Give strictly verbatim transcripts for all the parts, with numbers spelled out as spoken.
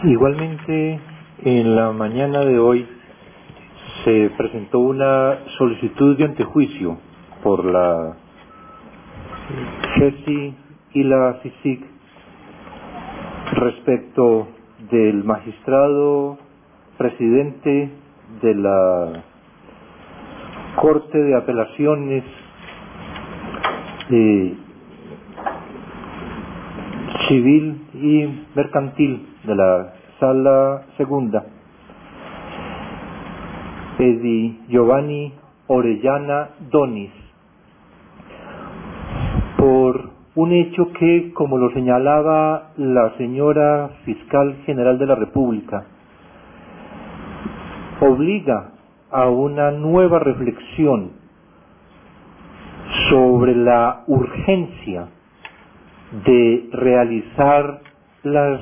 Igualmente, en la mañana de hoy se presentó una solicitud de antejuicio por la G E S I y la C I C I C respecto del magistrado presidente de la Corte de Apelaciones eh, Civil y Mercantil de la Sala Segunda, Edi Giovanni Orellana Donis, por un hecho que, como lo señalaba la señora Fiscal General de la República, obliga a una nueva reflexión sobre la urgencia de realizar las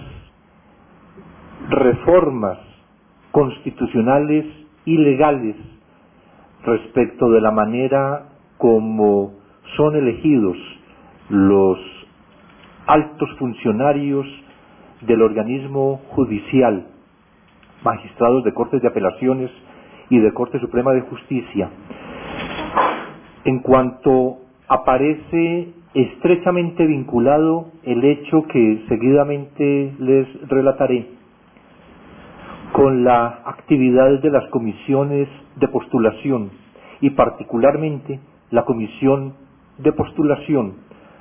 reformas constitucionales y legales respecto de la manera como son elegidos los altos funcionarios del organismo judicial, magistrados de Cortes de Apelaciones y de Corte Suprema de Justicia, en cuanto aparece estrechamente vinculado el hecho que seguidamente les relataré con la actividad de las comisiones de postulación y particularmente la comisión de postulación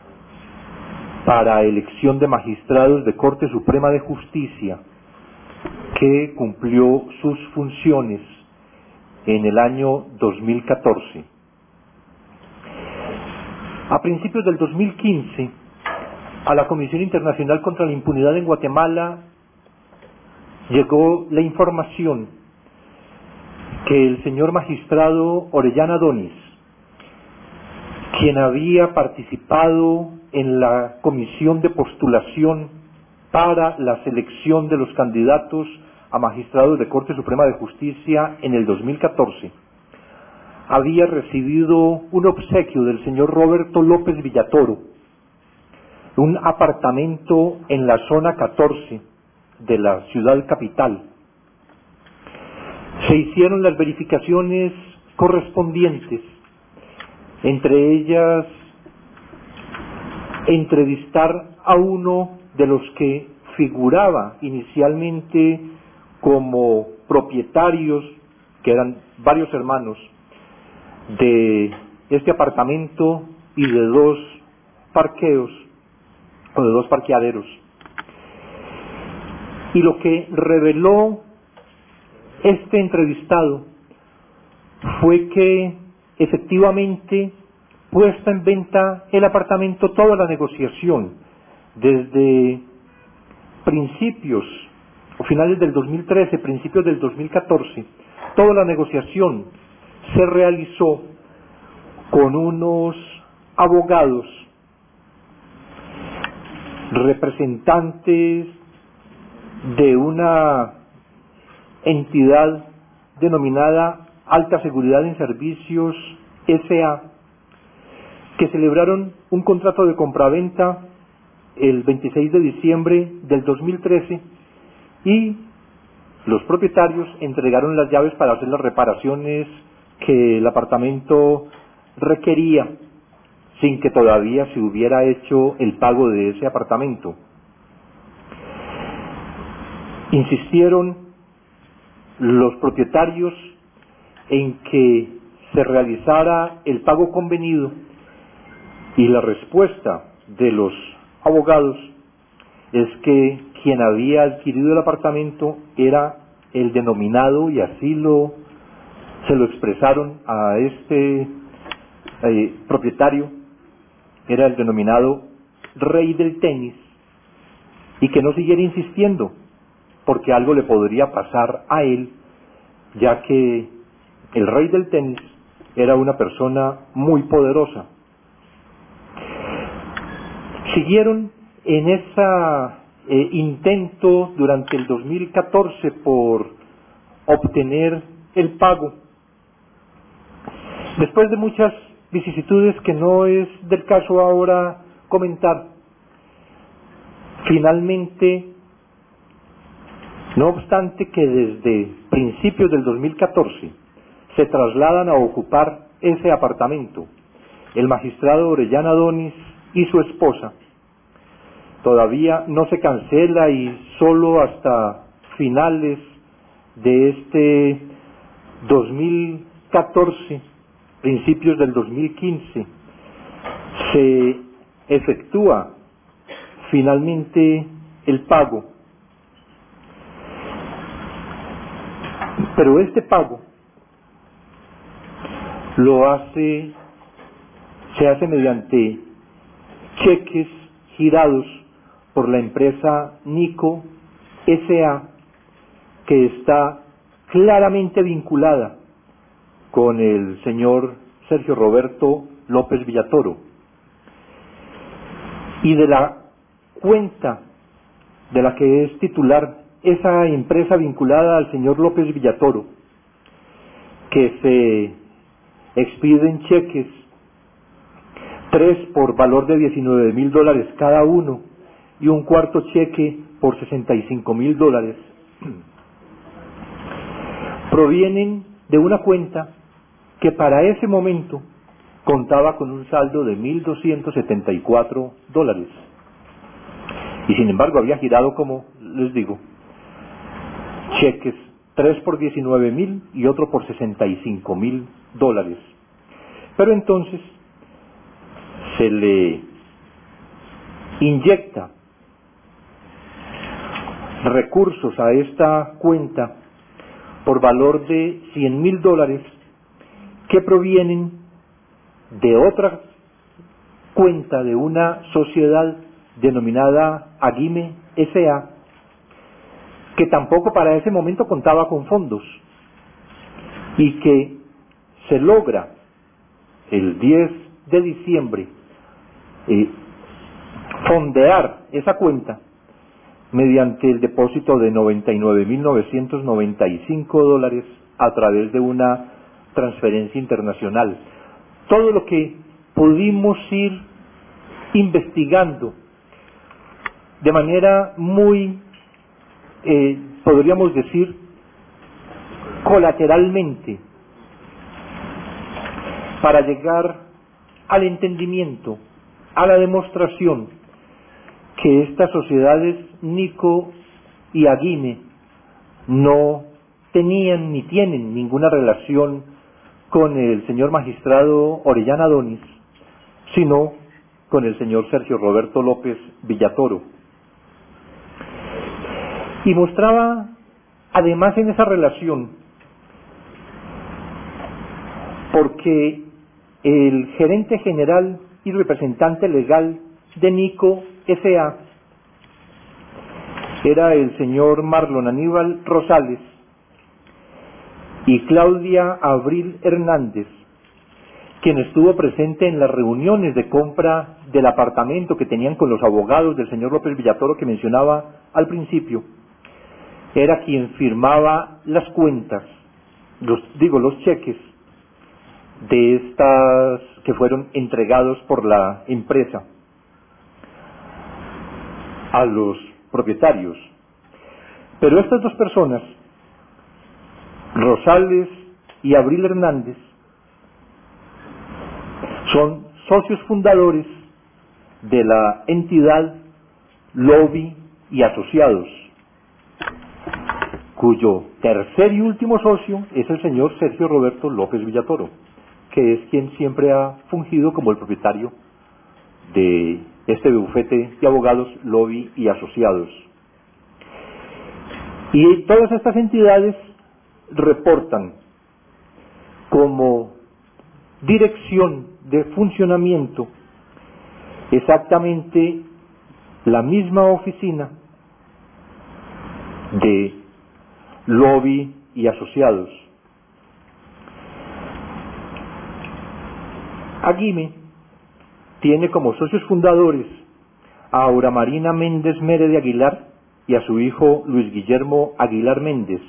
para elección de magistrados de Corte Suprema de Justicia, que cumplió sus funciones en el año dos mil catorce. A principios del dos mil quince, a la Comisión Internacional contra la Impunidad en Guatemala llegó la información que el señor magistrado Orellana Donis, quien había participado en la comisión de postulación para la selección de los candidatos a magistrados de Corte Suprema de Justicia en el dos mil catorce, había recibido un obsequio del señor Roberto López Villatoro, un apartamento en la zona catorce de la ciudad capital. Se hicieron las verificaciones correspondientes, entre ellas entrevistar a uno de los que figuraba inicialmente como propietarios, que eran varios hermanos, de este apartamento y de dos parqueos o de dos parqueaderos. Y lo que reveló este entrevistado fue que efectivamente, puesta en venta el apartamento, toda la negociación desde principios o finales del dos mil trece, principios del dos mil catorce, toda la negociación se realizó con unos abogados representantes de una entidad denominada Alta Seguridad en Servicios S A, que celebraron un contrato de compraventa el veintiséis de diciembre del dos mil trece y los propietarios entregaron las llaves para hacer las reparaciones que el apartamento requería, sin que todavía se hubiera hecho el pago de ese apartamento. Insistieron los propietarios en que se realizara el pago convenido y la respuesta de los abogados es que quien había adquirido el apartamento era el denominado, y así lo se lo expresaron a este eh, propietario, era el denominado Rey del Tenis, y que no siguiera insistiendo porque algo le podría pasar a él, ya que el Rey del Tenis era una persona muy poderosa. Siguieron en ese eh, intento durante el dos mil catorce por obtener el pago. Después de muchas vicisitudes que no es del caso ahora comentar, finalmente No obstante que desde principios del dos mil catorce se trasladan a ocupar ese apartamento el magistrado Orellana Donis y su esposa, todavía no se cancela y solo hasta finales de este dos mil catorce, principios del dos mil quince, se efectúa finalmente el pago. Pero este pago lo hace, se hace mediante cheques girados por la empresa Nico S A, que está claramente vinculada con el señor Sergio Roberto López Villatoro. Y de la cuenta de la que es titular esa empresa vinculada al señor López Villatoro, que se expiden cheques, tres por valor de diecinueve mil dólares cada uno y un cuarto cheque por sesenta y cinco mil dólares, provienen de una cuenta que para ese momento contaba con un saldo de mil doscientos setenta y cuatro dólares. Y sin embargo había girado, como les digo, cheques, tres por diecinueve mil y otro por sesenta y cinco mil dólares. Pero entonces se le inyecta recursos a esta cuenta por valor de cien mil dólares que provienen de otra cuenta de una sociedad denominada Agime S A, que tampoco para ese momento contaba con fondos, y que se logra el diez de diciembre eh, fondear esa cuenta mediante el depósito de noventa y nueve mil novecientos noventa y cinco dólares a través de una transferencia internacional. Todo lo que pudimos ir investigando de manera muy, eh, podríamos decir, colateralmente, para llegar al entendimiento, a la demostración que estas sociedades Nico y Agime no tenían ni tienen ninguna relación con el señor magistrado Orellana Donis, sino con el señor Sergio Roberto López Villatoro. Y mostraba además en esa relación, porque el gerente general y representante legal de Nico S A era el señor Marlon Aníbal Rosales y Claudia Abril Hernández, quien estuvo presente en las reuniones de compra del apartamento que tenían con los abogados del señor López Villatoro que mencionaba al principio. Era quien firmaba las cuentas, los, digo, los cheques de estas que fueron entregados por la empresa a los propietarios. Pero estas dos personas, Rosales y Abril Hernández, son socios fundadores de la entidad Lobby y Asociados, cuyo tercer y último socio es el señor Sergio Roberto López Villatoro, que es quien siempre ha fungido como el propietario de este bufete de abogados Lobby y Asociados. Y todas estas entidades reportan como dirección de funcionamiento exactamente la misma oficina de Lobby y Asociados. Agime tiene como socios fundadores a Aura Marina Méndez Mere de Aguilar y a su hijo Luis Guillermo Aguilar Méndez,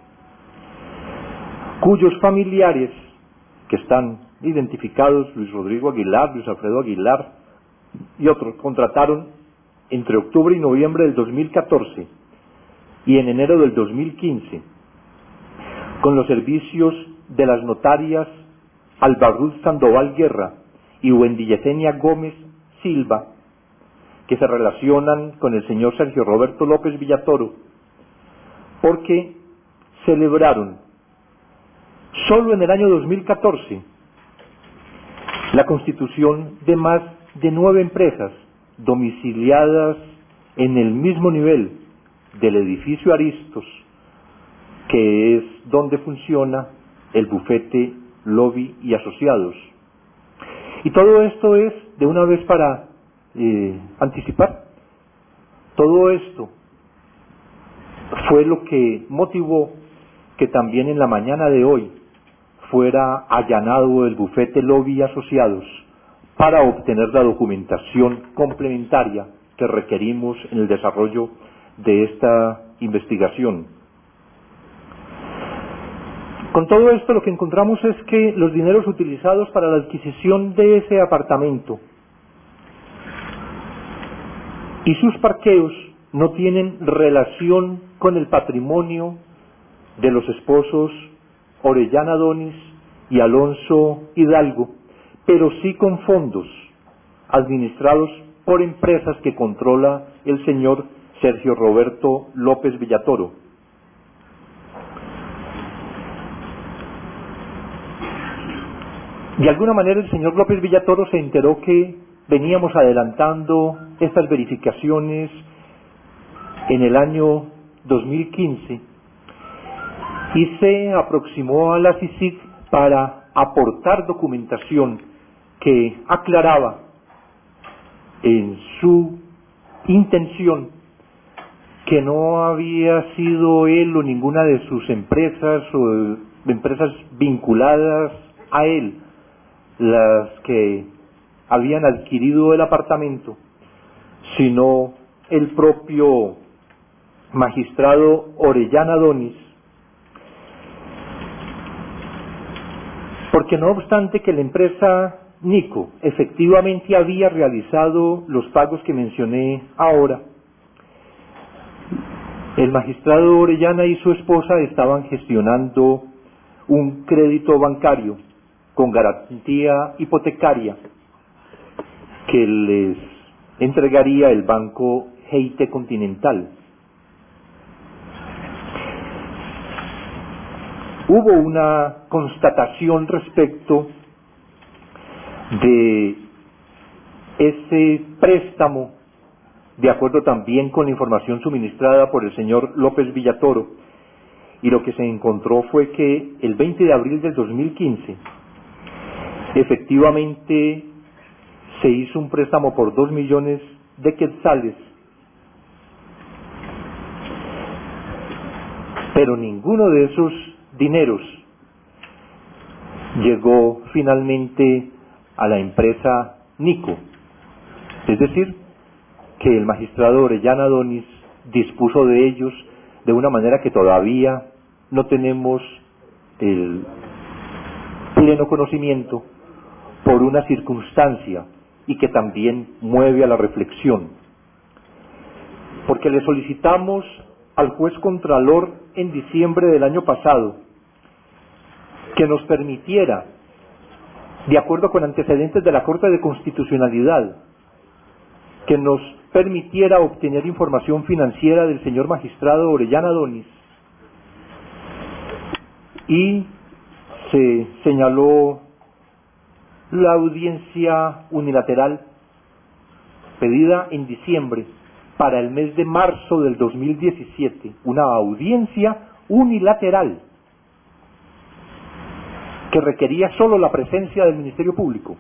cuyos familiares, que están identificados, Luis Rodrigo Aguilar, Luis Alfredo Aguilar y otros, contrataron entre octubre y noviembre del dos mil catorce y en enero del dos mil quince, con los servicios de las notarias Alba Ruth Sandoval Guerra y Wendy Yesenia Gómez Silva, que se relacionan con el señor Sergio Roberto López Villatoro, porque celebraron solo en el año dos mil catorce la constitución de más de nueve empresas domiciliadas en el mismo nivel del edificio Aristos, que es donde funciona el bufete Lobby y Asociados. Y todo esto es, de una vez para eh, anticipar, todo esto fue lo que motivó que también en la mañana de hoy fuera allanado el bufete Lobby y Asociados para obtener la documentación complementaria que requerimos en el desarrollo de esta investigación. Con todo esto lo que encontramos es que los dineros utilizados para la adquisición de ese apartamento y sus parqueos no tienen relación con el patrimonio de los esposos Orellana Donis y Alonso Hidalgo, pero sí con fondos administrados por empresas que controla el señor Sergio Roberto López Villatoro. De alguna manera el señor López Villatoro se enteró que veníamos adelantando estas verificaciones en el año dos mil quince y se aproximó a la C I C I C para aportar documentación que aclaraba en su intención que no había sido él o ninguna de sus empresas o empresas vinculadas a él las que habían adquirido el apartamento, sino el propio magistrado Orellana Donis, porque no obstante que la empresa Nico efectivamente había realizado los pagos que mencioné ahora, el magistrado Orellana y su esposa estaban gestionando un crédito bancario con garantía hipotecaria que les entregaría el banco G I T Continental. Hubo una constatación respecto de ese préstamo, de acuerdo también con la información suministrada por el señor López Villatoro, y lo que se encontró fue que el veinte de abril del dos mil quince efectivamente se hizo un préstamo por dos millones de quetzales, pero ninguno de esos dineros llegó finalmente a la empresa Nico. Es decir, que el magistrado Orellana Donis dispuso de ellos de una manera que todavía no tenemos el pleno conocimiento, por una circunstancia y que también mueve a la reflexión. Porque le solicitamos al juez Contralor en diciembre del año pasado que nos permitiera, de acuerdo con antecedentes de la Corte de Constitucionalidad, que nos permitiera obtener información financiera del señor magistrado Orellana Donis, y se señaló la audiencia unilateral pedida en diciembre para el mes de marzo del dos mil diecisiete, una audiencia unilateral que requería solo la presencia del Ministerio Público.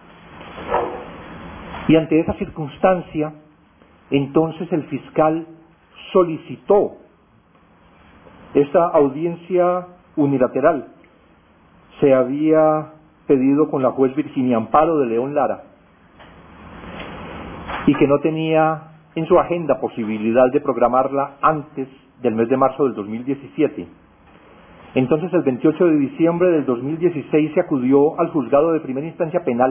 Y ante esa circunstancia, entonces el fiscal solicitó esa audiencia unilateral. Se había pedido con la juez Virginia Amparo de León Lara y que no tenía en su agenda posibilidad de programarla antes del mes de marzo del dos mil diecisiete. Entonces el veintiocho de diciembre del dos mil dieciséis se acudió al juzgado de primera instancia penal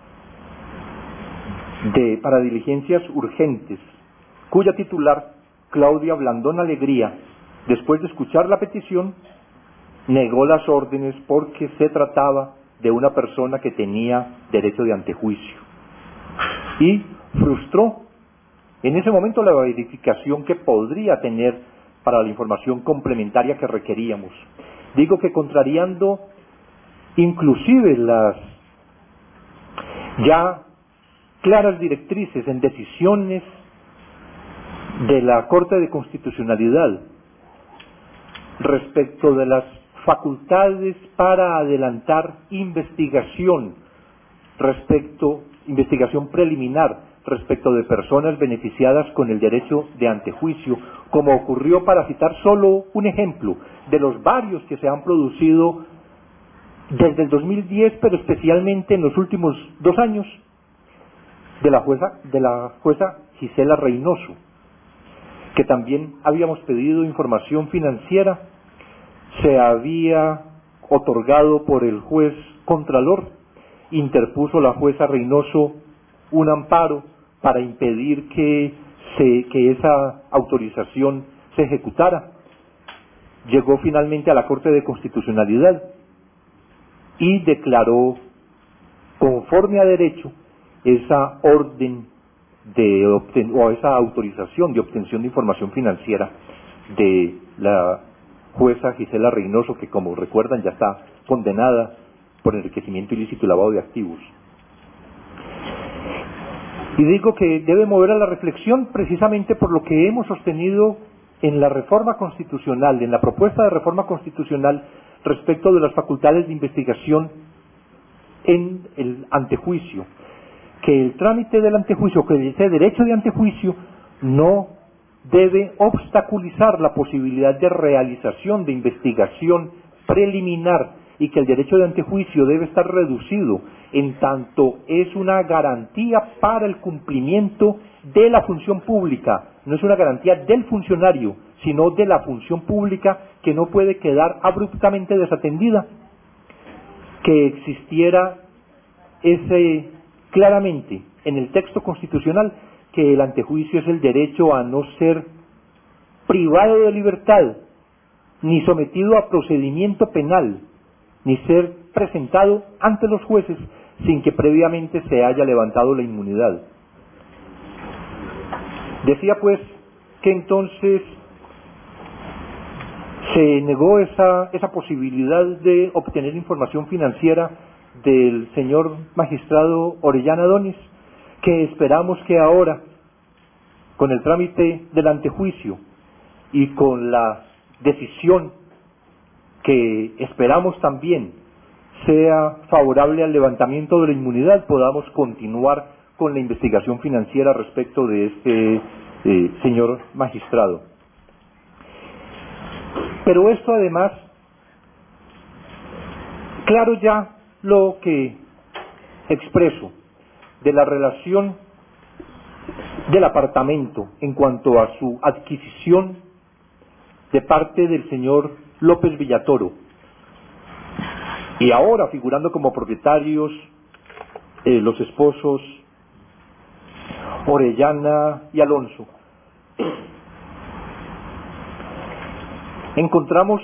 de, para diligencias urgentes, cuya titular Claudia Blandón Alegría, después de escuchar la petición, negó las órdenes porque se trataba de una persona que tenía derecho de antejuicio y frustró en ese momento la verificación que podría tener para la información complementaria que requeríamos. Digo que contrariando inclusive las ya claras directrices en decisiones de la Corte de Constitucionalidad respecto de las facultades para adelantar investigación respecto, investigación preliminar respecto de personas beneficiadas con el derecho de antejuicio, como ocurrió, para citar solo un ejemplo, de los varios que se han producido desde el dos mil diez, pero especialmente en los últimos dos años, de la jueza, de la jueza Gisela Reynoso, que también habíamos pedido información financiera, se había otorgado por el juez Contralor, interpuso la jueza Reynoso un amparo para impedir que, se, que esa autorización se ejecutara. Llegó finalmente a la Corte de Constitucionalidad y declaró conforme a derecho esa orden de obten o esa autorización de obtención de información financiera de la jueza Gisela Reynoso, que, como recuerdan, ya está condenada por enriquecimiento ilícito y lavado de activos. Y digo que debe mover a la reflexión precisamente por lo que hemos sostenido en la reforma constitucional, en la propuesta de reforma constitucional respecto de las facultades de investigación en el antejuicio, que el trámite del antejuicio, que ese derecho de antejuicio no debe obstaculizar la posibilidad de realización de investigación preliminar, y que el derecho de antejuicio debe estar reducido en tanto es una garantía para el cumplimiento de la función pública, no es una garantía del funcionario, sino de la función pública, que no puede quedar abruptamente desatendida. Que existiera ese claramente en el texto constitucional, que el antejuicio es el derecho a no ser privado de libertad, ni sometido a procedimiento penal, ni ser presentado ante los jueces sin que previamente se haya levantado la inmunidad. Decía pues que entonces se negó esa, esa posibilidad de obtener información financiera del señor magistrado Orellana Donis, que esperamos que ahora, con el trámite del antejuicio y con la decisión que esperamos también sea favorable al levantamiento de la inmunidad, podamos continuar con la investigación financiera respecto de este eh, señor magistrado. Pero esto además, claro ya lo que expreso de la relación del apartamento en cuanto a su adquisición de parte del señor López Villatoro, y ahora figurando como propietarios eh, los esposos Orellana y Alonso, encontramos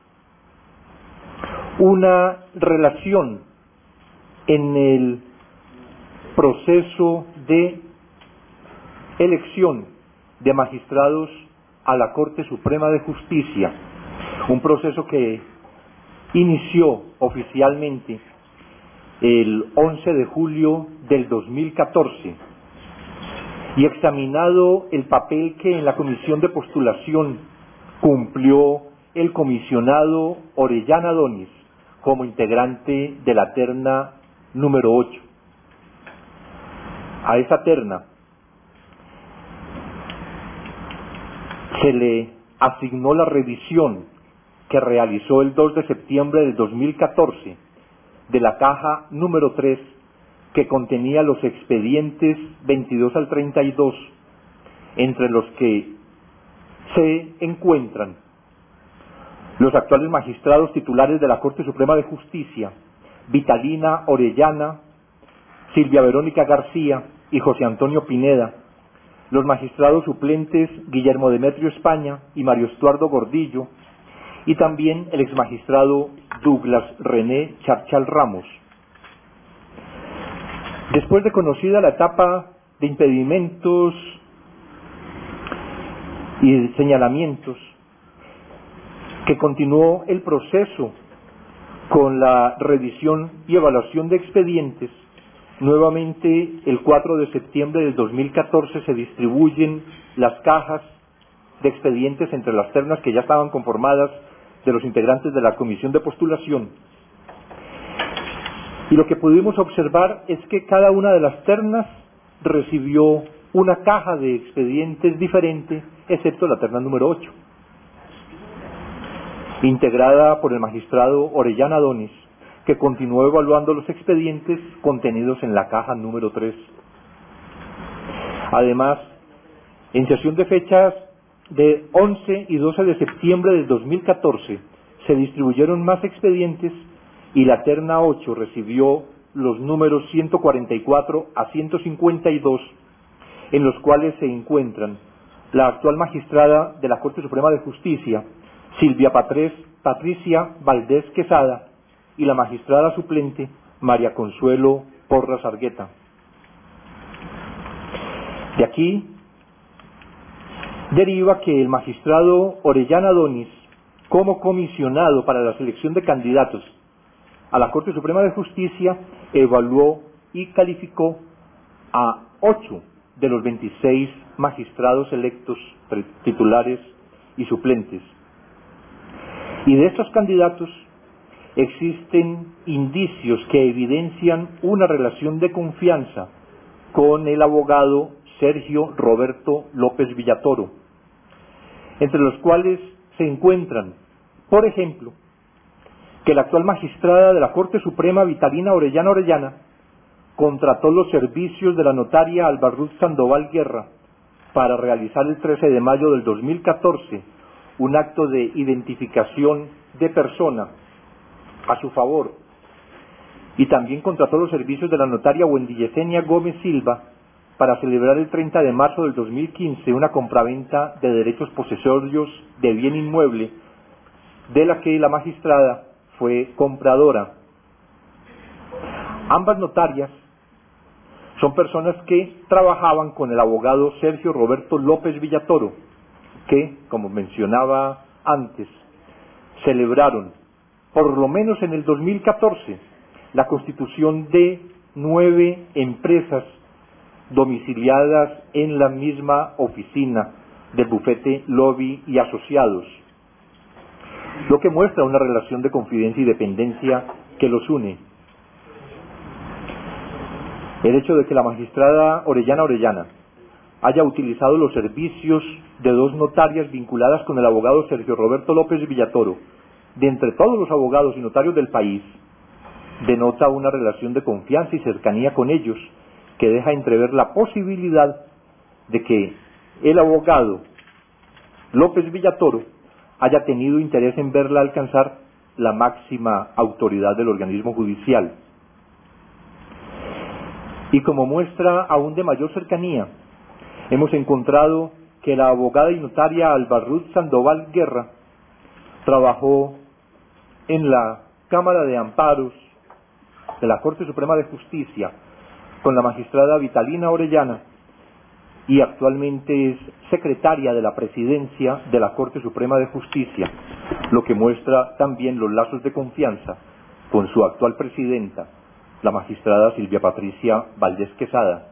una relación en el proceso de elección de magistrados a la Corte Suprema de Justicia, un proceso que inició oficialmente el once de julio del dos mil catorce, y examinado el papel que en la comisión de postulación cumplió el comisionado Orellana Donis como integrante de la terna número ocho. A esa terna se le asignó la revisión que realizó el dos de septiembre del dos mil catorce de la caja número tres, que contenía los expedientes veintidós al treinta y dos, entre los que se encuentran los actuales magistrados titulares de la Corte Suprema de Justicia, Vitalina Orellana, Silvia Verónica García y José Antonio Pineda, los magistrados suplentes Guillermo Demetrio España y Mario Estuardo Gordillo, y también el exmagistrado Douglas René Charchal Ramos. Después de conocida la etapa de impedimentos y de señalamientos, que continuó el proceso con la revisión y evaluación de expedientes, nuevamente el cuatro de septiembre del dos mil catorce se distribuyen las cajas de expedientes entre las ternas que ya estaban conformadas de los integrantes de la comisión de postulación. Y lo que pudimos observar es que cada una de las ternas recibió una caja de expedientes diferente, excepto la terna número ocho, integrada por el magistrado Orellana Donis, que continuó evaluando los expedientes contenidos en la caja número tres. Además, en sesión de fechas de once y doce de septiembre del dos mil catorce, se distribuyeron más expedientes y la terna ocho recibió los números ciento cuarenta y cuatro a ciento cincuenta y dos, en los cuales se encuentran la actual magistrada de la Corte Suprema de Justicia, Silvia Patres, Patricia Valdés Quesada, y la magistrada suplente María Consuelo Porras Argueta. De aquí deriva que el magistrado Orellana Donis, como comisionado para la selección de candidatos a la Corte Suprema de Justicia, evaluó y calificó a ocho de los veintiséis magistrados electos, titulares y suplentes. Y de estos candidatos existen indicios que evidencian una relación de confianza con el abogado Sergio Roberto López Villatoro, entre los cuales se encuentran, por ejemplo, que la actual magistrada de la Corte Suprema, Vitalina Orellana Orellana, contrató los servicios de la notaria Alba Ruth Sandoval Guerra para realizar el trece de mayo del dos mil catorce un acto de identificación de persona a su favor, y también contrató los servicios de la notaria Wendy Yesenia Gómez Silva para celebrar el treinta de marzo del dos mil quince una compraventa de derechos posesorios de bien inmueble, de la que la magistrada fue compradora. Ambas notarias son personas que trabajaban con el abogado Sergio Roberto López Villatoro, que, como mencionaba antes, celebraron, por lo menos en el dos mil catorce, la constitución de nueve empresas domiciliadas en la misma oficina del bufete Lobby y Asociados, lo que muestra una relación de confidencia y dependencia que los une. El hecho de que la magistrada Orellana Orellana haya utilizado los servicios de dos notarias vinculadas con el abogado Sergio Roberto López Villatoro, de entre todos los abogados y notarios del país, denota una relación de confianza y cercanía con ellos, que deja entrever la posibilidad de que el abogado López Villatoro haya tenido interés en verla alcanzar la máxima autoridad del organismo judicial. Y como muestra aún de mayor cercanía, hemos encontrado que la abogada y notaria Alba Ruth Sandoval Guerra trabajó en la Cámara de Amparos de la Corte Suprema de Justicia con la magistrada Vitalina Orellana, y actualmente es secretaria de la presidencia de la Corte Suprema de Justicia, lo que muestra también los lazos de confianza con su actual presidenta, la magistrada Silvia Patricia Valdés Quesada.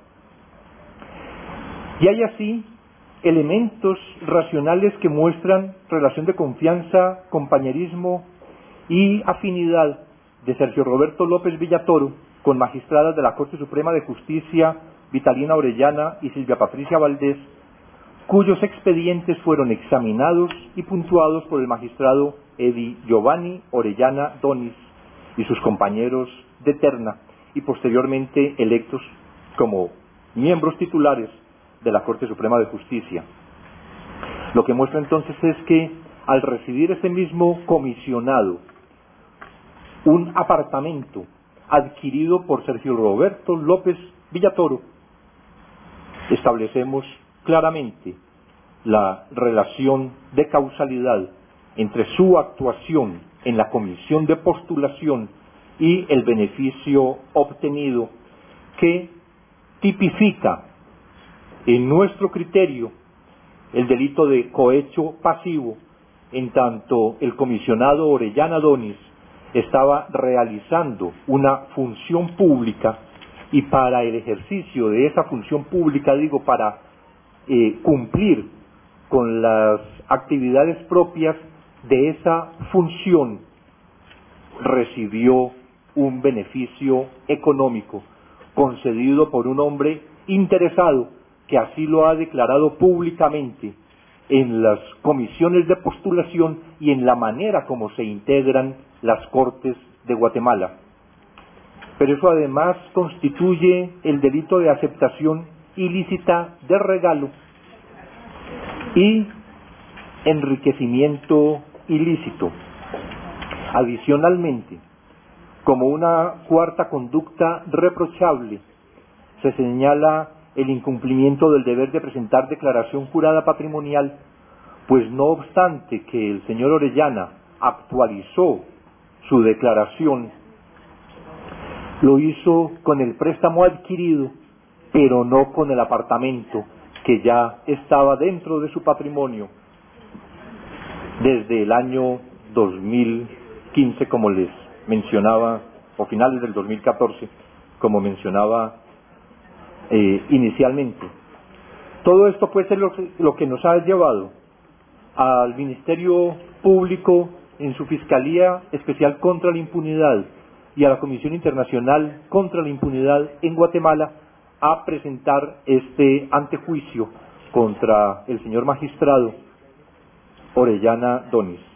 Y hay así elementos racionales que muestran relación de confianza, compañerismo y afinidad de Sergio Roberto López Villatoro con magistradas de la Corte Suprema de Justicia Vitalina Orellana y Silvia Patricia Valdés, cuyos expedientes fueron examinados y puntuados por el magistrado Edi Giovanni Orellana Donis y sus compañeros de terna, y posteriormente electos como miembros titulares de la Corte Suprema de Justicia. Lo que muestra entonces es que al recibir ese mismo comisionado un apartamento adquirido por Sergio Roberto López Villatoro, establecemos claramente la relación de causalidad entre su actuación en la comisión de postulación y el beneficio obtenido, que tipifica en nuestro criterio el delito de cohecho pasivo, en tanto el comisionado Orellana Donis estaba realizando una función pública, y para el ejercicio de esa función pública, digo, para eh, cumplir con las actividades propias de esa función, recibió un beneficio económico concedido por un hombre interesado que así lo ha declarado públicamente en las comisiones de postulación y en la manera como se integran las Cortes de Guatemala. Pero eso además constituye el delito de aceptación ilícita de regalo y enriquecimiento ilícito. Adicionalmente, como una cuarta conducta reprochable, se señala el incumplimiento del deber de presentar declaración jurada patrimonial, pues no obstante que el señor Orellana actualizó su declaración, lo hizo con el préstamo adquirido, pero no con el apartamento que ya estaba dentro de su patrimonio desde el año dos mil quince, como les mencionaba, o finales del dos mil catorce, como mencionaba eh, inicialmente. Todo esto pues es lo que, lo que nos ha llevado al Ministerio Público en su Fiscalía Especial contra la Impunidad y a la Comisión Internacional contra la Impunidad en Guatemala a presentar este antejuicio contra el señor magistrado Orellana Donis.